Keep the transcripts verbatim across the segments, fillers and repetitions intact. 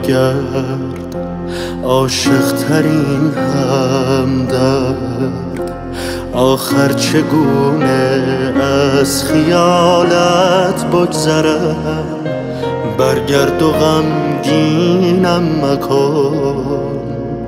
بگرد عاشق ترین همدرد. آخر چگونه از خیالت بگذرم، برگرد و غمگینم مکن.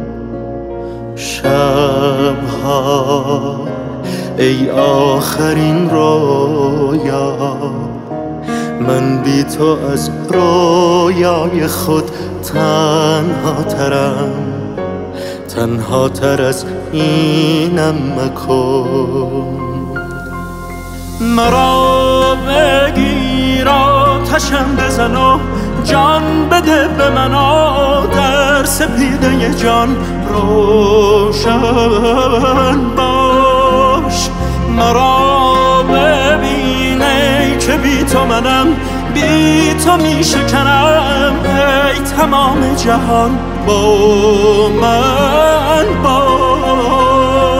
شبها ای آخرین رویا، من بی تو از رویای خود تنها ترم، تنها تر از اینم مکن. مرا بگیر آتشم بزن و جان بده به من، در سپیده جان روشن باش. مرا ببینی که بی تو منم، بی تو می شکنم، ای تمام جهان با من باش.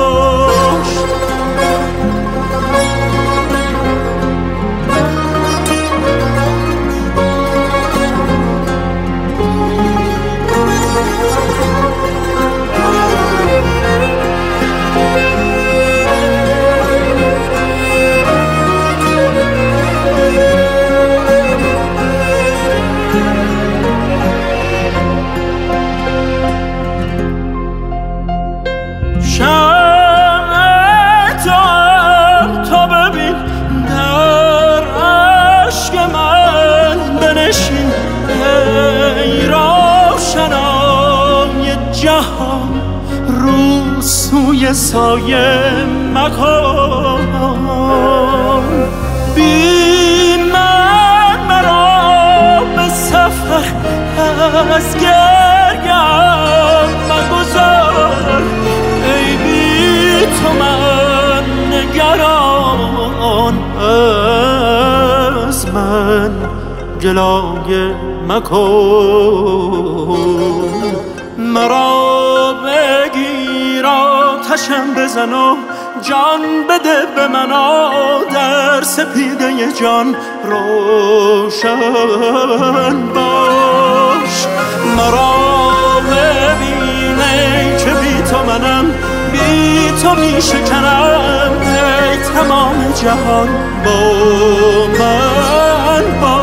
تو ببین در عشق من بنشین، ای روشنای جهان رو سوی سایه مکن. بی من مرا به سفر از گریم مگذار، ای بی تو من نگران از من گلایه مکن. مرا بگیر آتشم بزن و جان بده به من، در سپیده جان روشن باش. مرا ببینی که بی تو منم، بی تو می شکنم، ای تمام جهان با من باش.